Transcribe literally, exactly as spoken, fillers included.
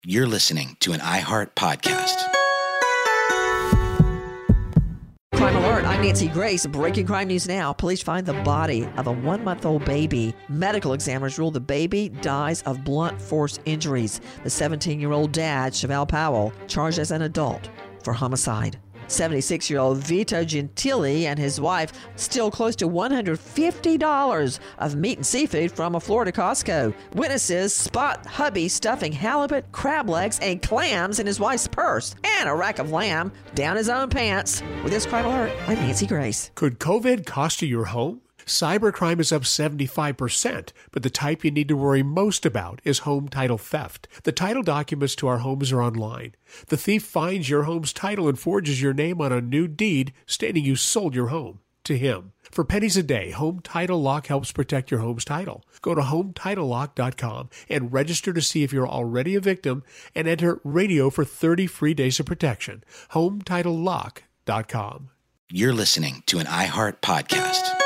You're listening to an iHeart podcast. Crime Alert, I'm Nancy Grace. Breaking crime news now. Police find the body of a one-month-old baby. Medical examiners rule the baby dies of blunt force injuries. The seventeen-year-old dad, Cheval Powell, charged as an adult for homicide. seventy-six-year-old Vito Gentili and his wife steal close to one hundred fifty dollars of meat and seafood from a Florida Costco. Witnesses spot hubby stuffing halibut, crab legs, and clams in his wife's purse and a rack of lamb down his own pants. With this Crime Alert, I'm Nancy Grace. Could COVID cost you your home? Cybercrime is up seventy-five percent, but the type you need to worry most about is home title theft. The title documents to our homes are online. The thief finds your home's title and forges your name on a new deed stating you sold your home to him. For pennies a day, Home Title Lock helps protect your home's title. Go to home title lock dot com and register to see if you're already a victim and enter radio for thirty free days of protection. home title lock dot com. You're listening to an iHeart podcast.